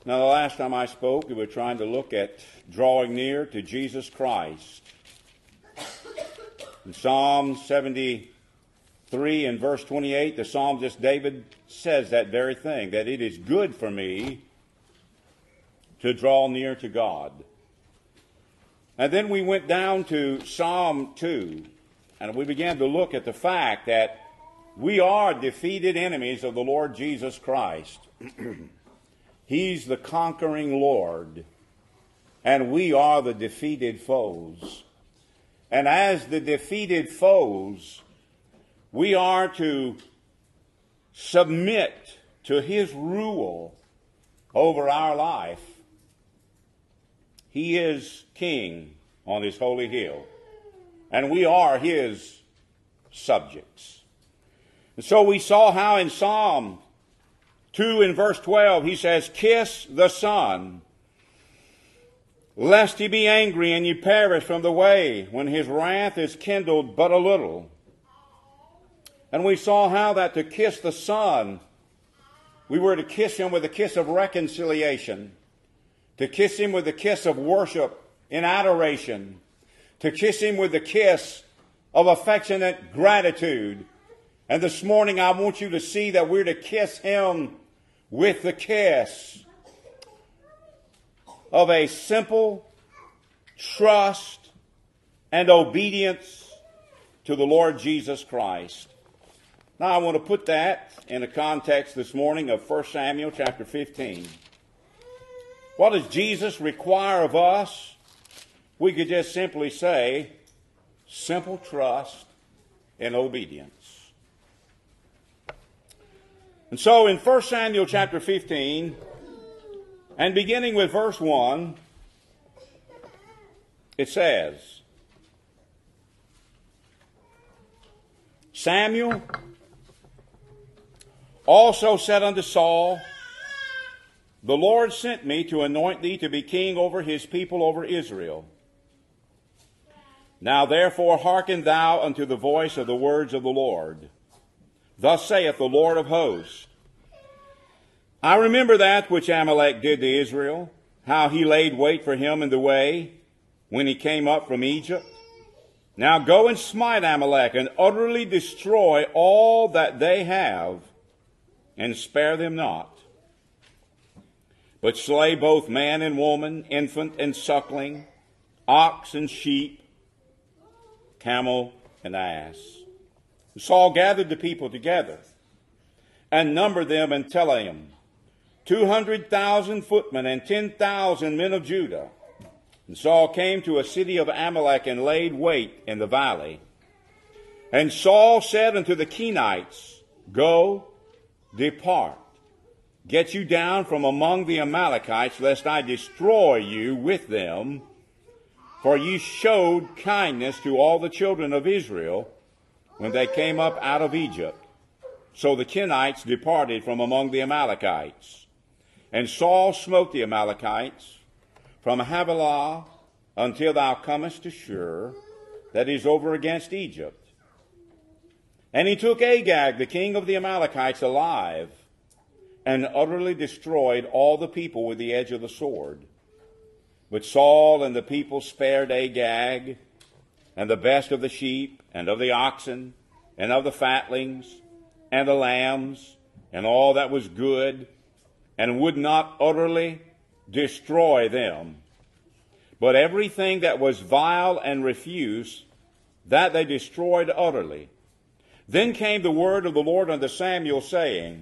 Now, the last time I spoke, we were trying to look at drawing near to Jesus Christ. In Psalm 73 and verse 28, the psalmist David says that very thing, that it is good for me to draw near to God. And then we went down to Psalm 2, and we began to look at the fact that we are defeated enemies of the Lord Jesus Christ. He's the conquering Lord, and we are the defeated foes. And as the defeated foes, we are to submit to His rule over our life. He is king on His holy hill, and we are His subjects. And so we saw how in Psalm 2 in verse 12, he says, "Kiss the Son, lest He be angry and ye perish from the way, when His wrath is kindled but a little." And we saw how that to kiss the Son, we were to kiss Him with a kiss of reconciliation, to kiss Him with a kiss of worship in adoration, to kiss Him with the kiss of affectionate gratitude. And this morning I want you to see that we're to kiss Him with the kiss of a simple trust and obedience to the Lord Jesus Christ. Now I want to put that in a context this morning of 1 Samuel chapter 15. What does Jesus require of us? We could just simply say, simple trust and obedience. And so in 1 Samuel chapter 15, and beginning with verse 1, it says, "Samuel also said unto Saul, The Lord sent me to anoint thee to be king over His people, over Israel. Now therefore hearken thou unto the voice of the words of the Lord. Thus saith the Lord of hosts, I remember that which Amalek did to Israel, how he laid wait for him in the way when he came up from Egypt. Now go and smite Amalek and utterly destroy all that they have, and spare them not. But slay both man and woman, infant and suckling, ox and sheep, camel and ass." Saul gathered the people together and numbered them in Telaim, 200,000 footmen and 10,000 men of Judah. And Saul came to a city of Amalek and laid wait in the valley. And Saul said unto the Kenites, Go, depart, get you down from among the Amalekites, lest I destroy you with them. For ye showed kindness to all the children of Israel when they came up out of Egypt. So the Kenites departed from among the Amalekites. And Saul smote the Amalekites from Havilah until thou comest to Shur, that is over against Egypt. And he took Agag, the king of the Amalekites, alive, and utterly destroyed all the people with the edge of the sword. But Saul and the people spared Agag, and the best of the sheep, and of the oxen, and of the fatlings, and the lambs, and all that was good, and would not utterly destroy them. But everything that was vile and refuse, that they destroyed utterly. Then came the word of the Lord unto Samuel, saying,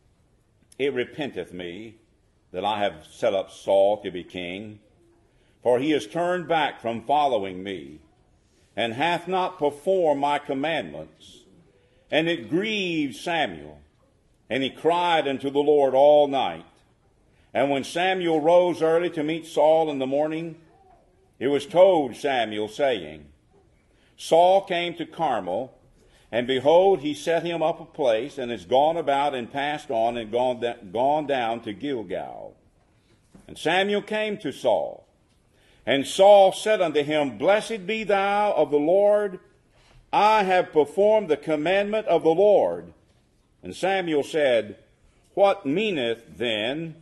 It repenteth me that I have set up Saul to be king, for he is turned back from following me, and hath not performed my commandments. And it grieved Samuel, and he cried unto the Lord all night. And when Samuel rose early to meet Saul in the morning, it was told Samuel, saying, Saul came to Carmel, and behold, he set him up a place, and is gone about and passed on, and gone down to Gilgal. And Samuel came to Saul, and Saul said unto him, Blessed be thou of the Lord, I have performed the commandment of the Lord. And Samuel said, What meaneth then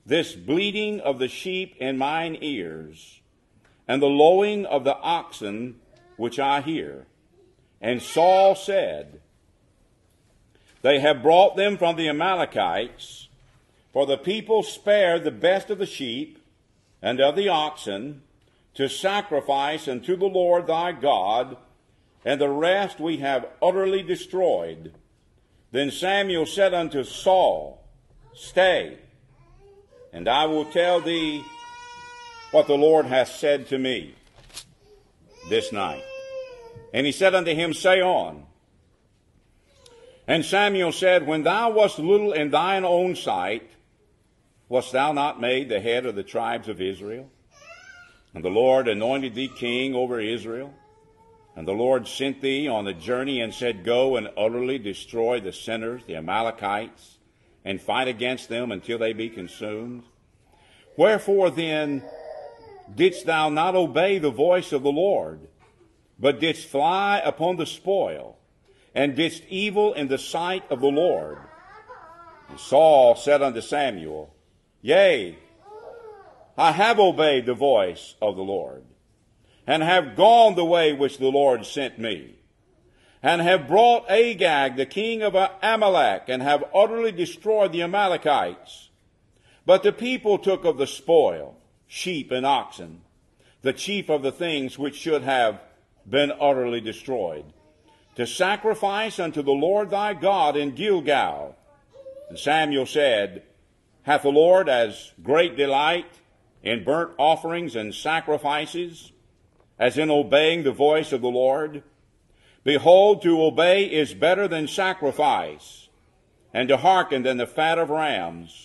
this bleating of the sheep in mine ears, and the lowing of the oxen which I hear. And Saul said, They have brought them from the Amalekites, for the people spared the best of the sheep and of the oxen to sacrifice unto the Lord thy God, and the rest we have utterly destroyed. Then Samuel said unto Saul, Stay, and I will tell thee what the Lord hath said to me this night. And he said unto him, Say on. And Samuel said, When thou wast little in thine own sight, wast thou not made the head of the tribes of Israel? And the Lord anointed thee king over Israel. And the Lord sent thee on a journey and said, Go and utterly destroy the sinners, the Amalekites, and fight against them until they be consumed. Wherefore then didst thou not obey the voice of the Lord, but didst fly upon the spoil, and didst evil in the sight of the Lord? And Saul said unto Samuel, Yea, I have obeyed the voice of the Lord, and have gone the way which the Lord sent me, and have brought Agag the king of Amalek, and have utterly destroyed the Amalekites. But the people took of the spoil, sheep and oxen, the chief of the things which should have been utterly destroyed, to sacrifice unto the Lord thy God in Gilgal. And Samuel said, Hath the Lord as great delight in burnt offerings and sacrifices as in obeying the voice of the Lord? Behold, to obey is better than sacrifice, and to hearken than the fat of rams.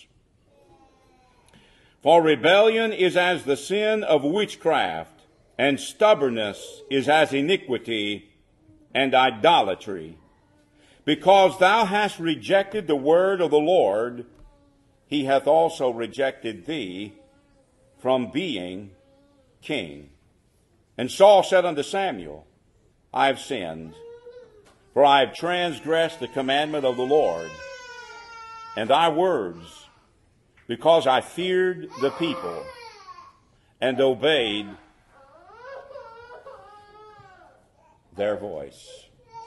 For rebellion is as the sin of witchcraft, and stubbornness is as iniquity and idolatry. Because thou hast rejected the word of the Lord, he hath also rejected thee from being king. And Saul said unto Samuel, I have sinned, for I have transgressed the commandment of the Lord and thy words, because I feared the people and obeyed their voice.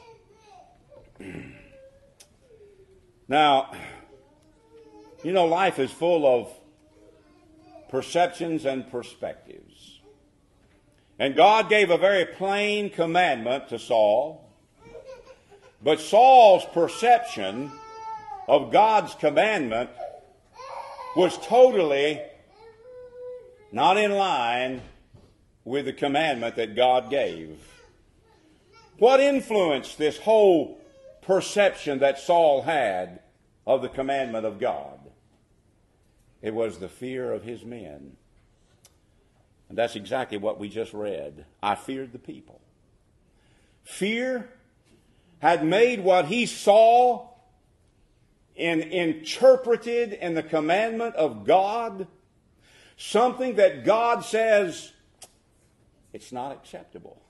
Now, you know, life is full of perceptions and perspectives. And God gave a very plain commandment to Saul, but Saul's perception of God's commandment was totally not in line with the commandment that God gave. What influenced this whole perception that Saul had of the commandment of God? It was the fear of his men. And that's exactly what we just read. I feared the people. Fear had made what he saw and interpreted in the commandment of God something that God says it's not acceptable.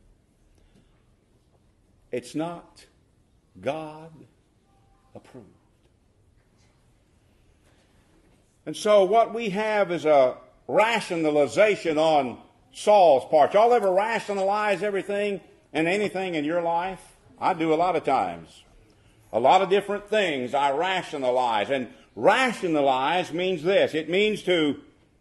It's not God approved. And so what we have is a rationalization on Saul's part. Y'all ever rationalize everything and anything in your life? I do a lot of times. A lot of different things I rationalize. And rationalize means this. It means to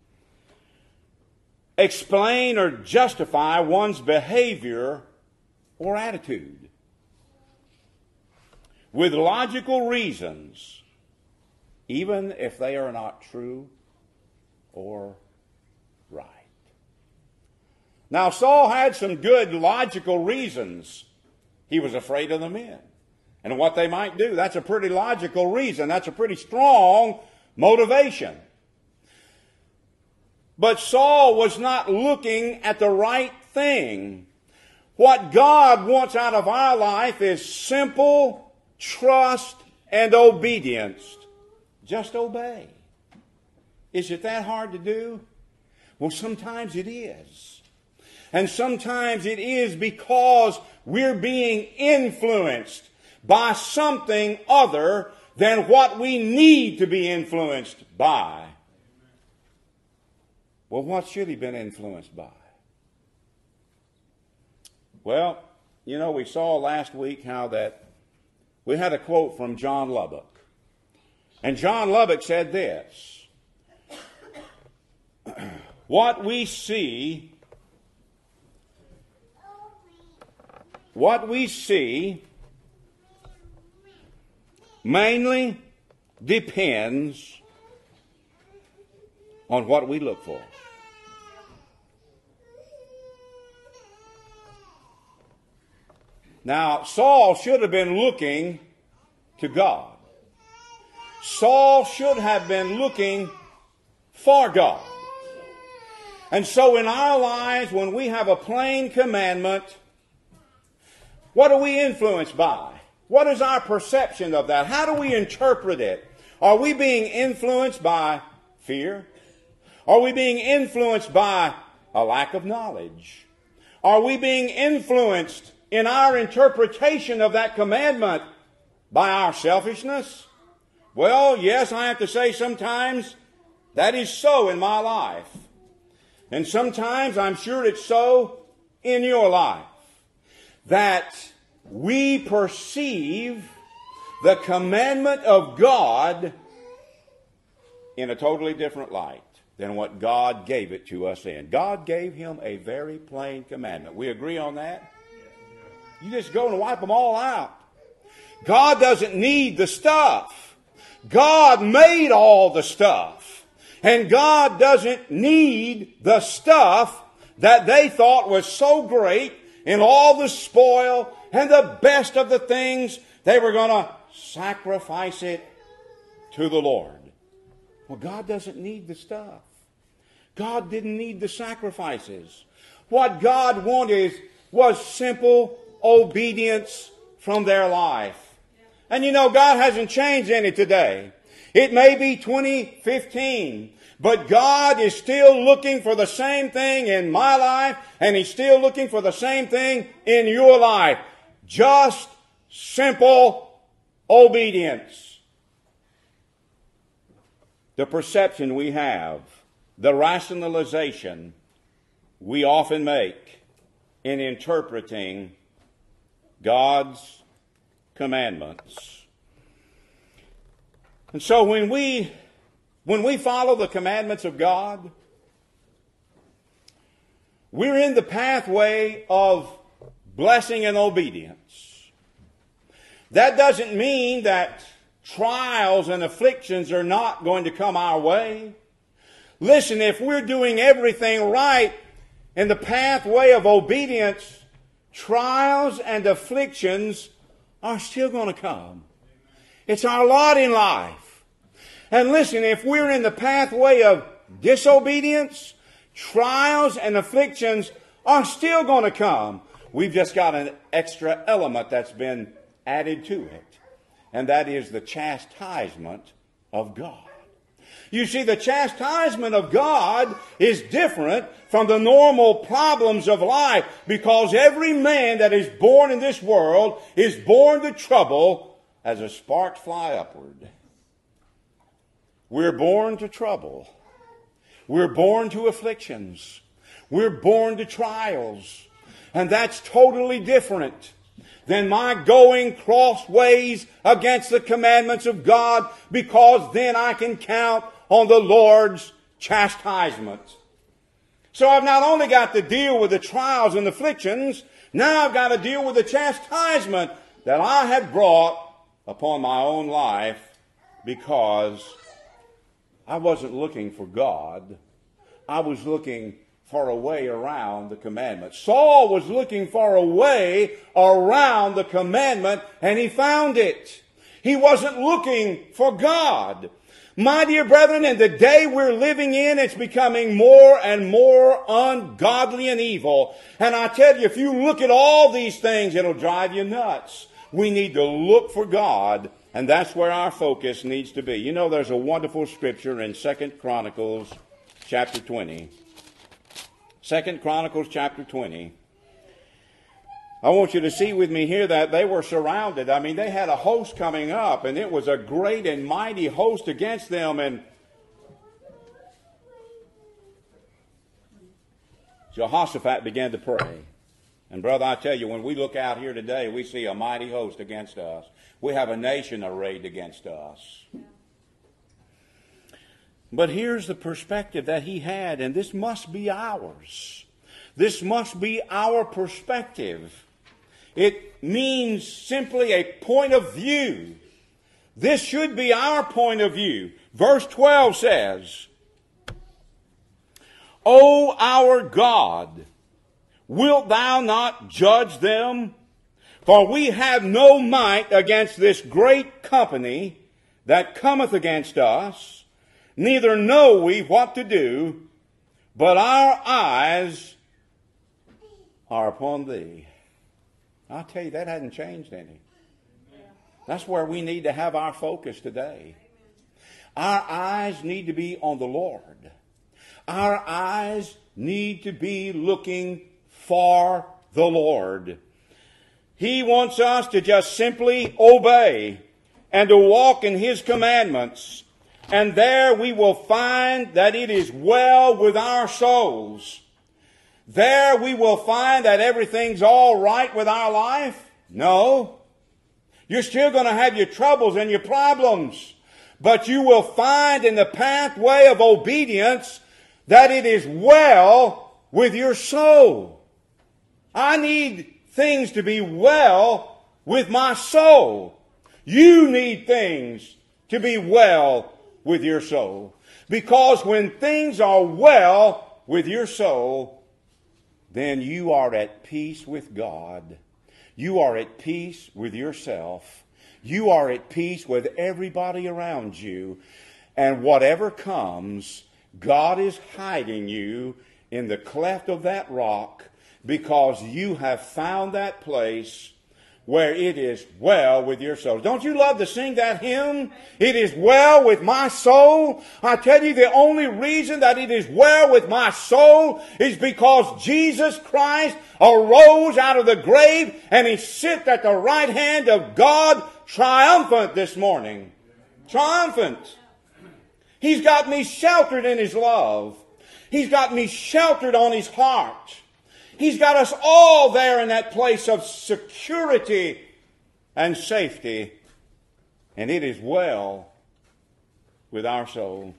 explain or justify one's behavior or attitude with logical reasons, even if they are not true or right. Now, Saul had some good logical reasons. He was afraid of the men and what they might do. That's a pretty logical reason. That's a pretty strong motivation. But Saul was not looking at the right thing. What God wants out of our life is simple trust and obedience. Just obey. Is it that hard to do? Well, sometimes it is. And sometimes it is because we're being influenced by something other than what we need to be influenced by. Well, what should he been influenced by? Well, you know, we saw last week how that we had a quote from John Lubbock. And John Lubbock said this: what we see mainly depends on what we look for. Now, Saul should have been looking to God. Saul should have been looking for God. And so in our lives, when we have a plain commandment, what are we influenced by? What is our perception of that? How do we interpret it? Are we being influenced by fear? Are we being influenced by a lack of knowledge? Are we being influenced in our interpretation of that commandment by our selfishness? Well, yes, I have to say sometimes that is so in my life. And sometimes I'm sure it's so in your life. That we perceive the commandment of God in a totally different light than what God gave it to us in. God gave him a very plain commandment. We agree on that? You just go and wipe them all out. God doesn't need the stuff. God made all the stuff. And God doesn't need the stuff that they thought was so great and all the spoil and the best of the things. They were going to sacrifice it to the Lord. Well, God doesn't need the stuff. God didn't need the sacrifices. What God wanted was simple obedience from their life. And you know, God hasn't changed any today. It may be 2015, but God is still looking for the same thing in my life, and He's still looking for the same thing in your life. Just simple obedience. The perception we have, the rationalization we often make in interpreting God's commandments. And so when we follow the commandments of God, we're in the pathway of blessing and obedience. That doesn't mean that trials and afflictions are not going to come our way. Listen, if we're doing everything right in the pathway of obedience, trials and afflictions are still going to come. It's our lot in life. And listen, if we're in the pathway of disobedience, trials and afflictions are still going to come. We've just got an extra element that's been added to it. And that is the chastisement of God. You see, the chastisement of God is different from the normal problems of life, because every man that is born in this world is born to trouble as a spark fly upward. We're born to trouble. We're born to afflictions. We're born to trials. And that's totally different than my going crossways against the commandments of God, because then I can count on the Lord's chastisement. So I've not only got to deal with the trials and afflictions, now I've got to deal with the chastisement that I have brought upon my own life because I wasn't looking for God. I was looking for a way around the commandment. Saul was looking for a way around the commandment, and he found it. He wasn't looking for God. My dear brethren, in the day we're living in, it's becoming more and more ungodly and evil. And I tell you, if you look at all these things, it'll drive you nuts. We need to look for God, and that's where our focus needs to be. You know, there's a wonderful scripture in 2 Chronicles chapter 20. 2 Chronicles chapter 20. I want you to see with me here that they were surrounded. I mean, they had a host coming up, and it was a great and mighty host against them. And Jehoshaphat began to pray. And brother, I tell you, when we look out here today, we see a mighty host against us. We have a nation arrayed against us. But here's the perspective that he had, and this must be ours. This must be our perspective. It means simply a point of view. This should be our point of view. Verse 12 says, O our God, wilt thou not judge them? For we have no might against this great company that cometh against us, neither know we what to do, but our eyes are upon thee. I'll tell you, that hasn't changed any. That's where we need to have our focus today. Our eyes need to be on the Lord. Our eyes need to be looking for the Lord. He wants us to just simply obey and to walk in His commandments. And there we will find that it is well with our souls. There we will find that everything's all right with our life. No. You're still going to have your troubles and your problems. But you will find in the pathway of obedience that it is well with your soul. I need things to be well with my soul. You need things to be well with your soul. Because when things are well with your soul, then you are at peace with God. You are at peace with yourself. You are at peace with everybody around you. And whatever comes, God is hiding you in the cleft of that rock because you have found that place where it is well with your soul. Don't you love to sing that hymn? It is well with my soul. I tell you, the only reason that it is well with my soul is because Jesus Christ arose out of the grave and He sits at the right hand of God triumphant this morning. Triumphant. He's got me sheltered in His love. He's got me sheltered on His heart. He's got us all there in that place of security and safety. And it is well with our soul.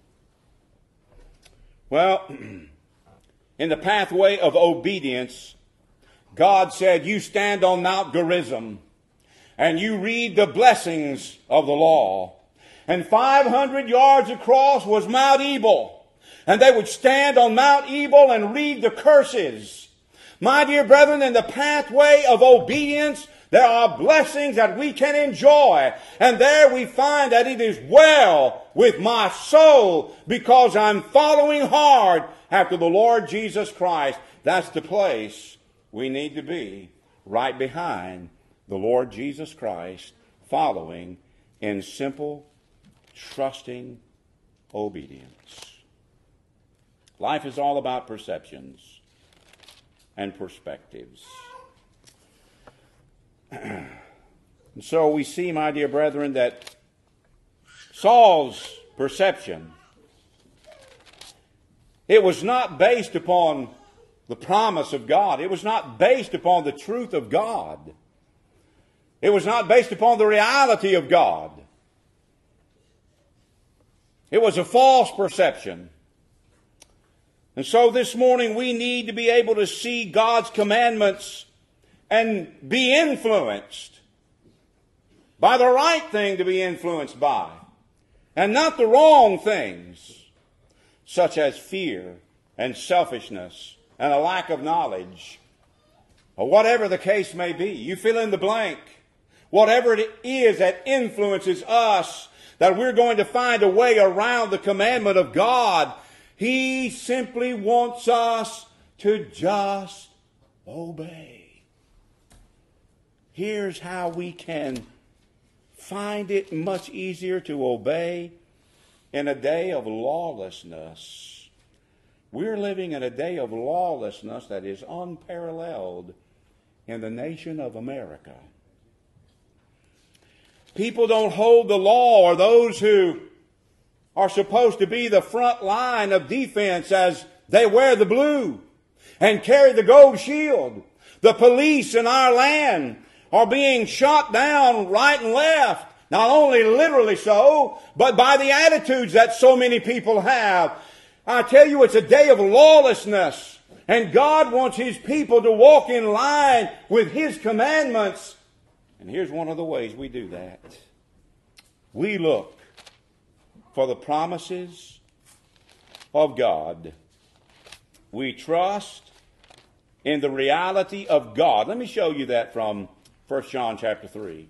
Well, in the pathway of obedience, God said, you stand on Mount Gerizim and you read the blessings of the law. And 500 yards across was Mount Ebal. And they would stand on Mount Ebal and read the curses. My dear brethren, in the pathway of obedience, there are blessings that we can enjoy. And there we find that it is well with my soul because I'm following hard after the Lord Jesus Christ. That's the place we need to be, right behind the Lord Jesus Christ, following in simple, trusting obedience. Life is all about perceptions and perspectives. And so we see, my dear brethren, that Saul's perception, it was not based upon the promise of God. It was not based upon the truth of God. It was not based upon the reality of God. It was a false perception. And so this morning we need to be able to see God's commandments and be influenced by the right thing to be influenced by, and not the wrong things, such as fear and selfishness and a lack of knowledge, or whatever the case may be. You fill in the blank. Whatever it is that influences us, that we're going to find a way around the commandment of God. He simply wants us to just obey. Here's how we can find it much easier to obey in a day of lawlessness. We're living in a day of lawlessness that is unparalleled in the nation of America. People don't hold the law, or those who are supposed to be the front line of defense, as they wear the blue. and carry the gold shield. The police in our land are being shot down right and left. Not only literally so, but by the attitudes that so many people have. I tell you, it's a day of lawlessness. And God wants His people to walk in line with His commandments. And here's one of the ways we do that. We look for the promises of God. We trust in the reality of God. Let me show you that from 1 John chapter 3.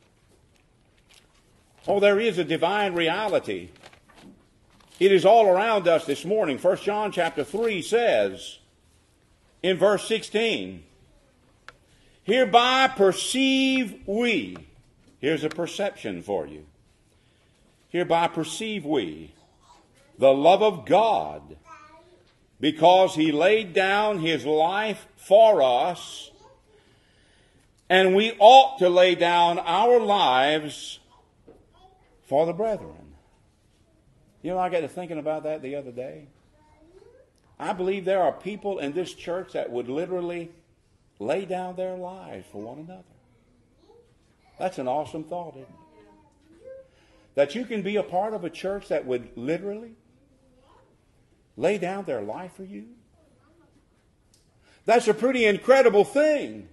Oh, there is a divine reality. It is all around us this morning. 1 John chapter 3 says in verse 16, hereby perceive we. Here's a perception for you. Hereby perceive we the love of God, because He laid down His life for us, and we ought to lay down our lives for the brethren. You know, I got to thinking about that the other day. I believe there are people in this church that would literally lay down their lives for one another. That's an awesome thought, isn't it? That you can be a part of a church that would literally lay down their life for you. That's a pretty incredible thing.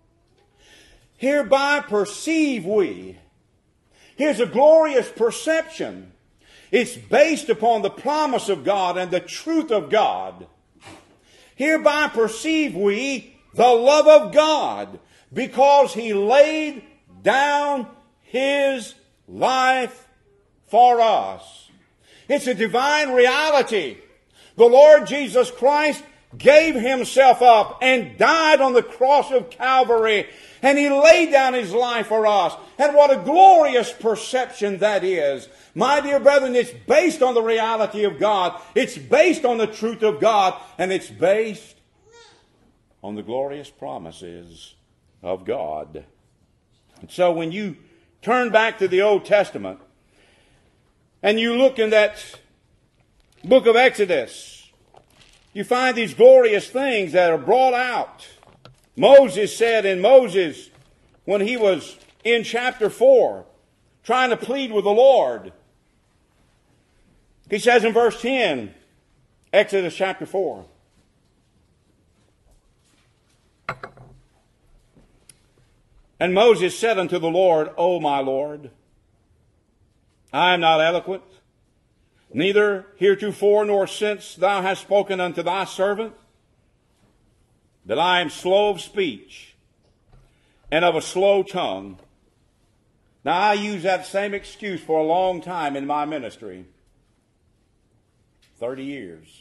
Hereby perceive we. Here's a glorious perception. It's based upon the promise of God and the truth of God. Hereby perceive we the love of God, because He laid down His life for us. It's a divine reality. The Lord Jesus Christ gave Himself up and died on the cross of Calvary, and He laid down His life for us. And what a glorious perception that is. My dear brethren, it's based on the reality of God. It's based on the truth of God. And it's based on the glorious promises of God. And so when you turn back to the Old Testament and you look in that book of Exodus, you find these glorious things that are brought out. Moses said in Moses, when he was in chapter 4, trying to plead with the Lord, he says in verse 10, Exodus chapter 4, and Moses said unto the Lord, O my Lord, I am not eloquent, neither heretofore nor since thou hast spoken unto thy servant, that I am slow of speech and of a slow tongue. Now I use that same excuse for a long time in my ministry. 30 years.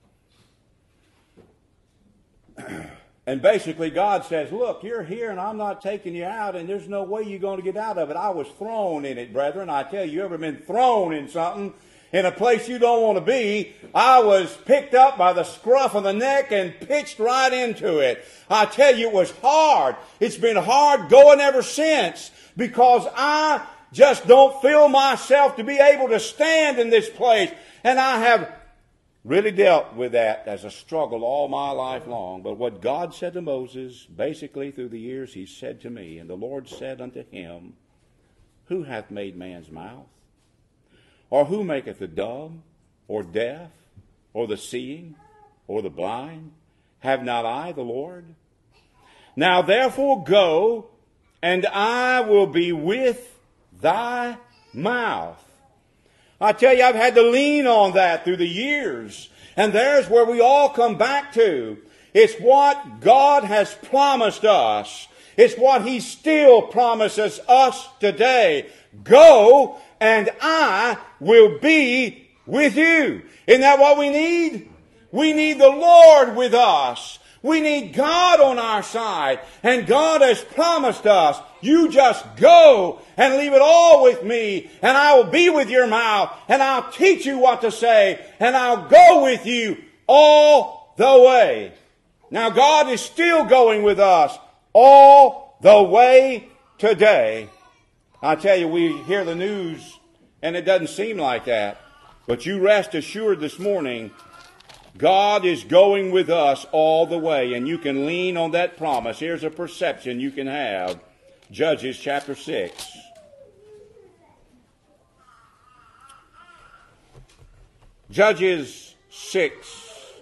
And basically God says, look, you're here and I'm not taking you out, and there's no way you're going to get out of it. I was thrown in it, brethren. I tell you, ever been thrown in something, in a place you don't want to be? I was picked up by the scruff of the neck and pitched right into it. I tell you, it was hard. It's been hard going ever since, because I just don't feel myself to be able to stand in this place. And I have really dealt with that as a struggle all my life long. But what God said to Moses, basically through the years, He said to me, and the Lord said unto him, who hath made man's mouth? Or who maketh the dumb, or deaf, or the seeing, or the blind? Have not I the Lord? Now therefore go, and I will be with thy mouth. I tell you, I've had to lean on that through the years. And there's where we all come back to. It's what God has promised us. It's what He still promises us today. Go, and I will be with you. Isn't that what we need? We need the Lord with us. We need God on our side. And God has promised us, you just go and leave it all with me, and I will be with your mouth, and I'll teach you what to say, and I'll go with you all the way. Now God is still going with us all the way today. I tell you, we hear the news and it doesn't seem like that. But you rest assured this morning God is going with us all the way, and you can lean on that promise. Here's a perception you can have. Judges chapter 6. Judges 6.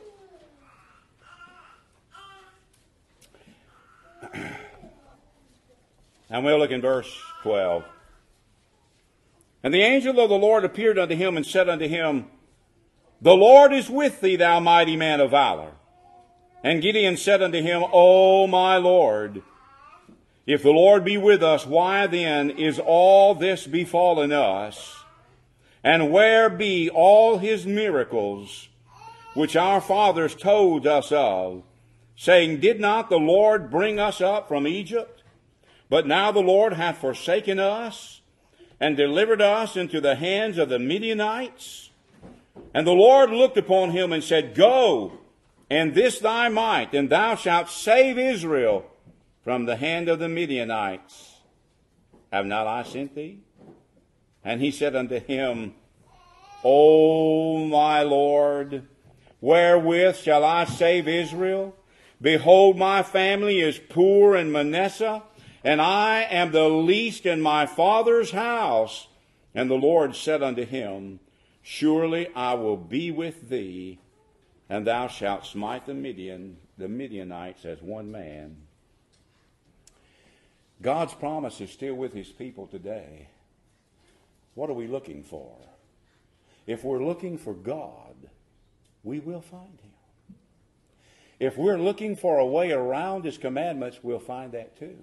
And we'll look in verse 12. And the angel of the Lord appeared unto him and said unto him, The Lord is with thee, thou mighty man of valor. And Gideon said unto him, O my Lord, if the Lord be with us, why then is all this befallen us? And where be all his miracles, which our fathers told us of, saying, Did not the Lord bring us up from Egypt? But now the Lord hath forsaken us, and delivered us into the hands of the Midianites. And the Lord looked upon him and said, Go, and this thy might, and thou shalt save Israel from the hand of the Midianites. Have not I sent thee? And he said unto him, O my Lord, wherewith shall I save Israel? Behold, my family is poor in Manasseh, and I am the least in my father's house. And the Lord said unto him, Surely I will be with thee, and thou shalt smite the Midianites as one man. God's promise is still with his people today. What are we looking for? If we're looking for God, we will find him. If we're looking for a way around his commandments, we'll find that too.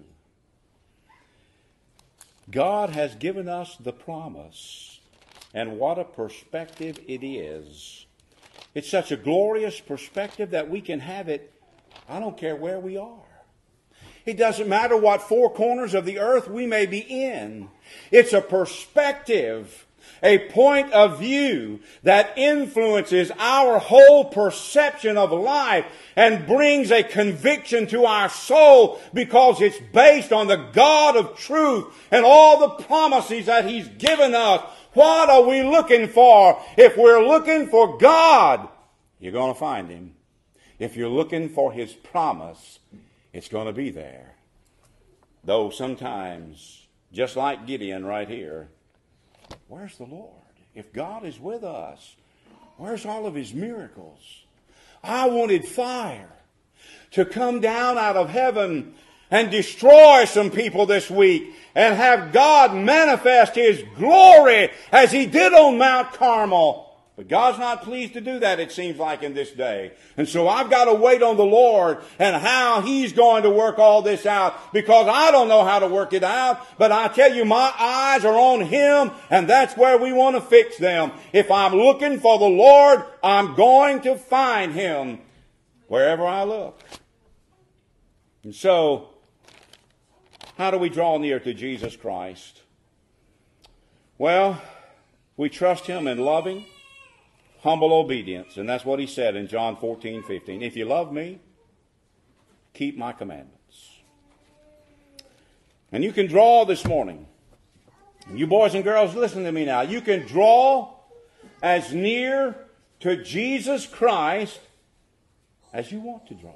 God has given us the promise, and what a perspective it is. It's such a glorious perspective that we can have it, I don't care where we are. It doesn't matter what four corners of the earth we may be in. It's a perspective, a point of view that influences our whole perception of life and brings a conviction to our soul because it's based on the God of truth and all the promises that he's given us. What are we looking for? If we're looking for God, you're going to find him. If you're looking for his promise, it's going to be there. Though sometimes, just like Gideon right here, where's the Lord? If God is with us, where's all of his miracles? I wanted fire to come down out of heaven and destroy some people this week and have God manifest his glory as he did on Mount Carmel. But God's not pleased to do that, it seems like, in this day. And so I've got to wait on the Lord and how he's going to work all this out, because I don't know how to work it out. But I tell you, my eyes are on him, and that's where we want to fix them. If I'm looking for the Lord, I'm going to find him wherever I look. And so, how do we draw near to Jesus Christ? Well, we trust him in loving, humble obedience. And that's what he said in John 14:15. If you love me, keep my commandments. And you can draw this morning. You boys and girls, listen to me now. You can draw as near to Jesus Christ as you want to draw.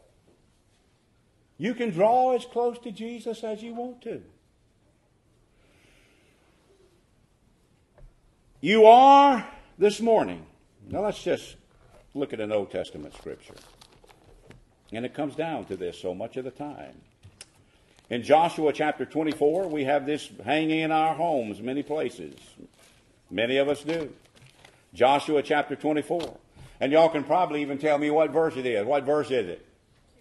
You can draw as close to Jesus as you want to. You are this morning. Now let's just look at an Old Testament scripture. And it comes down to this so much of the time. In Joshua chapter 24, we have this hanging in our homes many places. Many of us do. Joshua chapter 24. And y'all can probably even tell me what verse it is. What verse is it?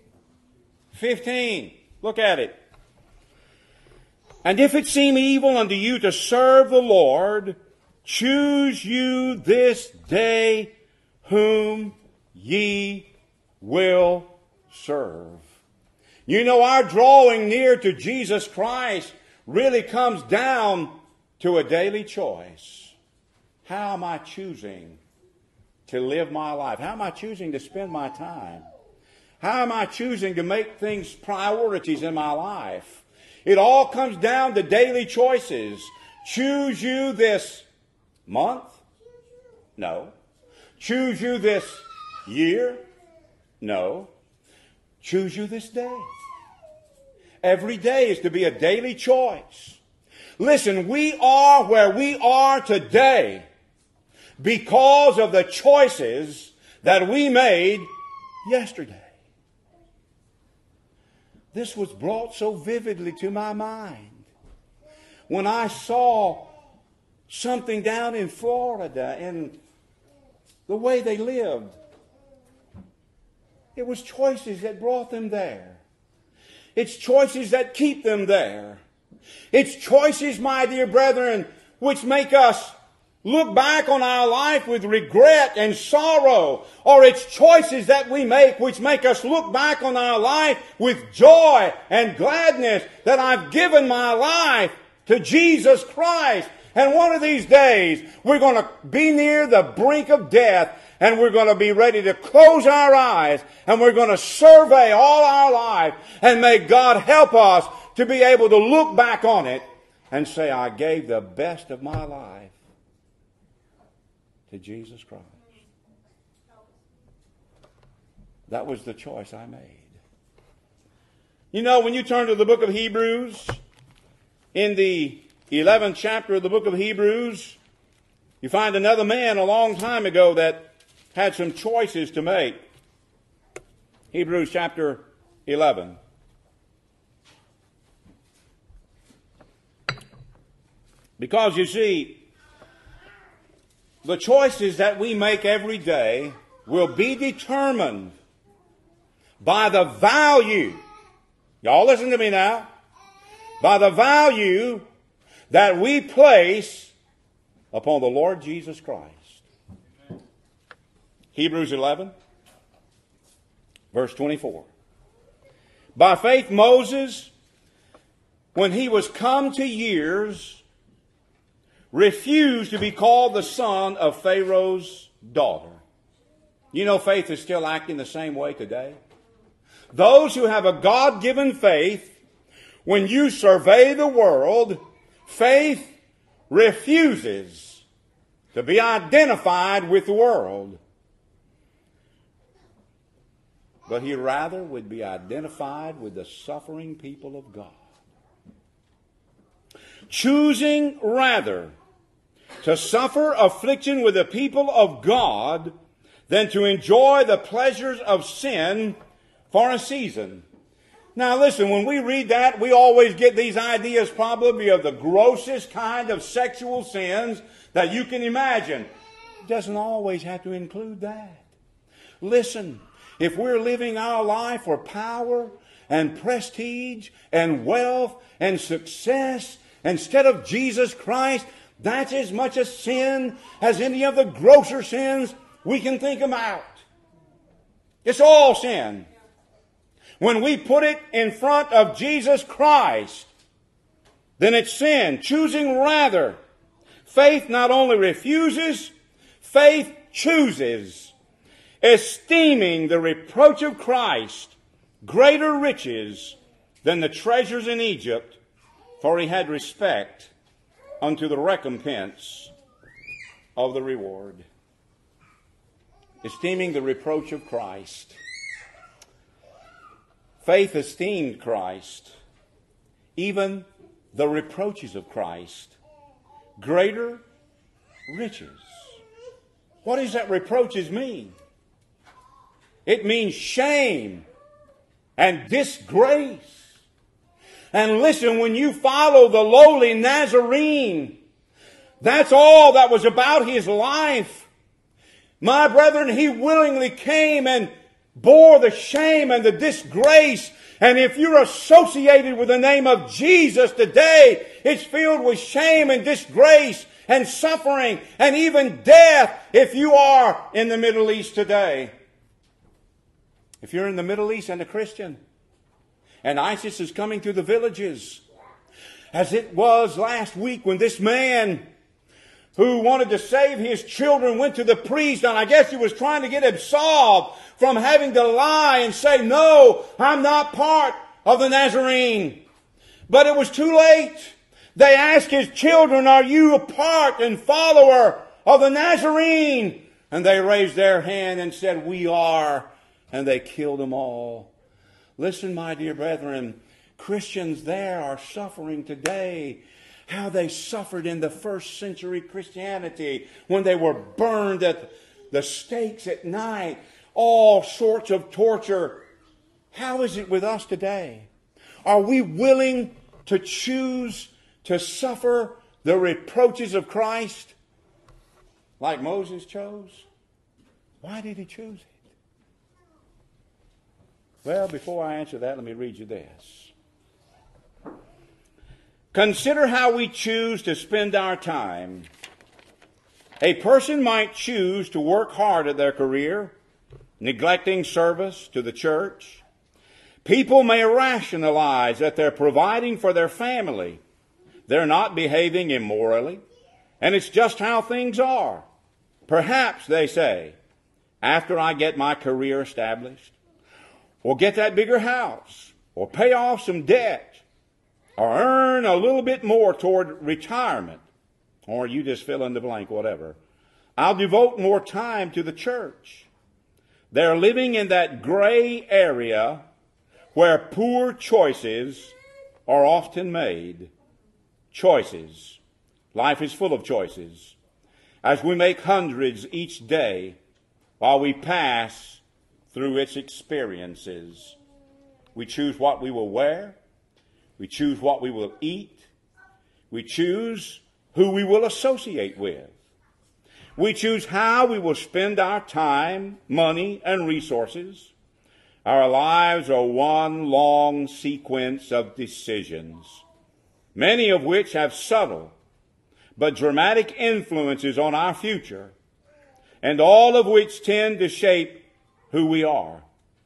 15. Look at it. And if it seem evil unto you to serve the Lord, choose you this day whom ye will serve. You know, our drawing near to Jesus Christ really comes down to a daily choice. How am I choosing to live my life? How am I choosing to spend my time? How am I choosing to make things priorities in my life? It all comes down to daily choices. Choose you this month? No. Choose you this year? No. Choose you this day. Every day is to be a daily choice. Listen, we are where we are today because of the choices that we made yesterday. This was brought so vividly to my mind when I saw something down in Florida and the way they lived. It was choices that brought them there. It's choices that keep them there. It's choices, my dear brethren, which make us look back on our life with regret and sorrow. Or it's choices that we make which make us look back on our life with joy and gladness that I've given my life to Jesus Christ. And one of these days, we're going to be near the brink of death, and we're going to be ready to close our eyes, and we're going to survey all our life, and may God help us to be able to look back on it and say, I gave the best of my life to Jesus Christ. That was the choice I made. You know, when you turn to the book of Hebrews, in the 11th chapter of the book of Hebrews, you find another man a long time ago that had some choices to make. Hebrews chapter 11. Because you see, the choices that we make every day will be determined by the value. Y'all listen to me now. By the value that we place upon the Lord Jesus Christ. Hebrews 11, verse 24. By faith Moses, when he was come to years, refused to be called the son of Pharaoh's daughter. You know, faith is still acting the same way today. Those who have a God-given faith, when you survey the world, faith refuses to be identified with the world. But he rather would be identified with the suffering people of God. Choosing rather to suffer affliction with the people of God than to enjoy the pleasures of sin for a season. Now listen, when we read that, we always get these ideas probably of the grossest kind of sexual sins that you can imagine. It doesn't always have to include that. Listen, if we're living our life for power and prestige and wealth and success instead of Jesus Christ, that's as much a sin as any of the grosser sins we can think about. It's all sin. When we put it in front of Jesus Christ, then it's sin. Choosing rather. Faith not only refuses, faith chooses. Esteeming the reproach of Christ greater riches than the treasures in Egypt, for he had respect unto the recompense of the reward. Esteeming the reproach of Christ. Faith esteemed Christ, even the reproaches of Christ, greater riches. What does that reproaches mean? It means shame and disgrace. And listen, when you follow the lowly Nazarene, that's all that was about his life. My brethren, he willingly came and bore the shame and the disgrace. And if you're associated with the name of Jesus today, it's filled with shame and disgrace and suffering and even death if you are in the Middle East today. If you're in the Middle East and a Christian, and ISIS is coming to the villages, as it was last week when this man who wanted to save his children went to the priest, and I guess he was trying to get absolved from having to lie and say, no, I'm not part of the Nazarene. But it was too late. They asked his children, are you a part and follower of the Nazarene? And they raised their hand and said, "We are." And they killed them all. Listen, my dear brethren, Christians there are suffering today. How they suffered in the first century Christianity when they were burned at the stakes at night. All sorts of torture. How is it with us today? Are we willing to choose to suffer the reproaches of Christ like Moses chose? Why did he choose it? Well, before I answer that, let me read you this. Consider how we choose to spend our time. A person might choose to work hard at their career, neglecting service to the church. People may rationalize that they're providing for their family. They're not behaving immorally, and it's just how things are. Perhaps, they say, after I get my career established, or get that bigger house, or pay off some debt, or earn a little bit more toward retirement, or you just fill in the blank, whatever, I'll devote more time to the church. They're living in that gray area where poor choices are often made. Choices. Life is full of choices. As we make hundreds each day while we pass through its experiences, we choose what we will wear. We choose what we will eat. We choose who we will associate with. We choose how we will spend our time, money, and resources. Our lives are one long sequence of decisions, many of which have subtle but dramatic influences on our future, and all of which tend to shape who we are.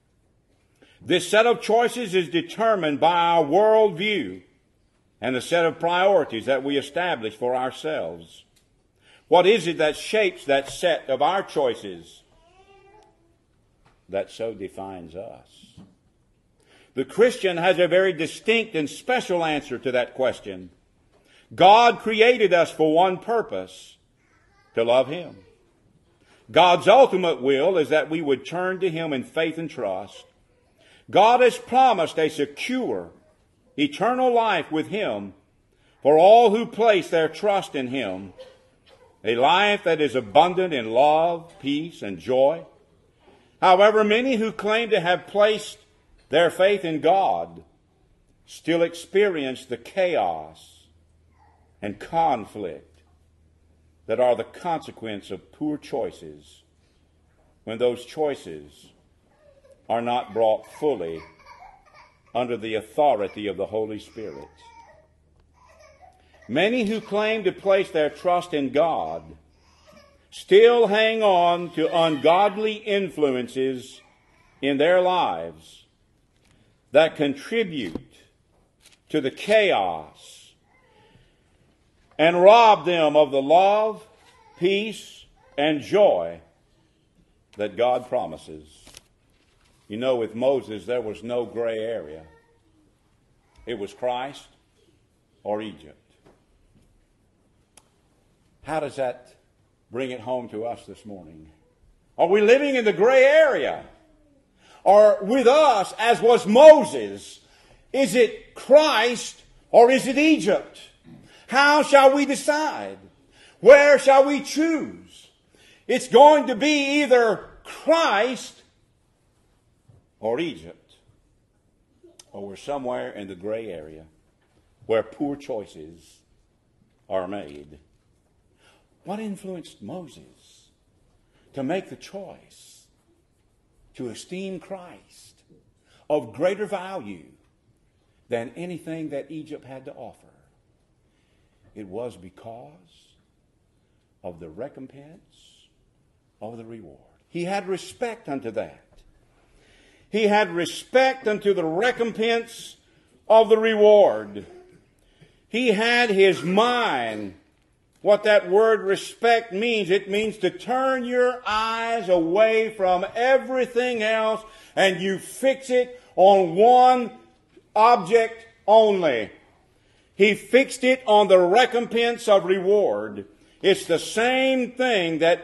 This set of choices is determined by our worldview and the set of priorities that we establish for ourselves. What is it that shapes that set of our choices that so defines us? The Christian has a very distinct and special answer to that question. God created us for one purpose, to love Him. God's ultimate will is that we would turn to Him in faith and trust. God has promised a secure, eternal life with Him for all who place their trust in Him, a life that is abundant in love, peace, and joy. However, many who claim to have placed their faith in God still experience the chaos and conflict that are the consequence of poor choices when those choices are not brought fully under the authority of the Holy Spirit. Many who claim to place their trust in God still hang on to ungodly influences in their lives that contribute to the chaos and rob them of the love, peace, and joy that God promises. You know, with Moses, there was no gray area. It was Christ or Egypt. How does that bring it home to us this morning? Are we living in the gray area? Or with us, as was Moses, is it Christ or is it Egypt? How shall we decide? Where shall we choose? It's going to be either Christ or Egypt. Or we're somewhere in the gray area where poor choices are made. What influenced Moses to make the choice to esteem Christ of greater value than anything that Egypt had to offer? It was because of the recompense of the reward. He had respect unto that. He had respect unto the recompense of the reward. He had his mind. What that word respect means, it means to turn your eyes away from everything else and you fix it on one object only. He fixed it on the recompense of reward. It's the same thing that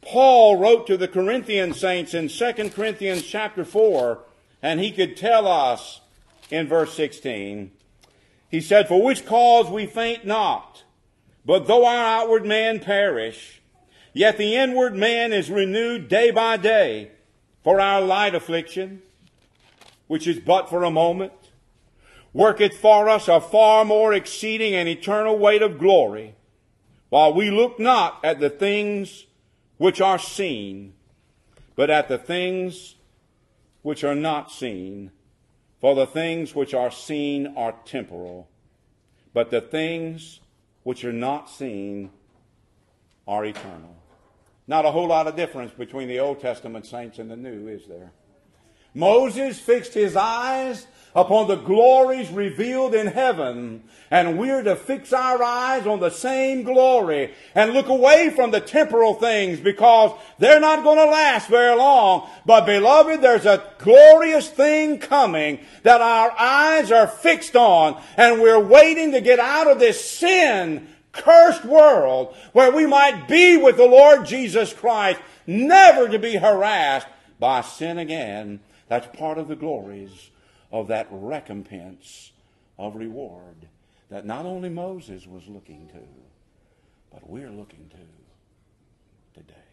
Paul wrote to the Corinthian saints in 2 Corinthians chapter 4, and he could tell us in verse 16, he said, "For which cause we faint not, but though our outward man perish, yet the inward man is renewed day by day. For our light affliction, which is but for a moment, worketh for us a far more exceeding and eternal weight of glory, while we look not at the things which are seen, but at the things which are not seen. For the things which are seen are temporal, but the things which are not seen are eternal." Not a whole lot of difference between the Old Testament saints and the New, is there? Moses fixed his eyes upon the glories revealed in heaven, and we're to fix our eyes on the same glory and look away from the temporal things, because they're not going to last very long. But beloved, there's a glorious thing coming that our eyes are fixed on, and we're waiting to get out of this sin-cursed world where we might be with the Lord Jesus Christ, never to be harassed by sin again. That's part of the glories of that recompense of reward that not only Moses was looking to, but we're looking to today.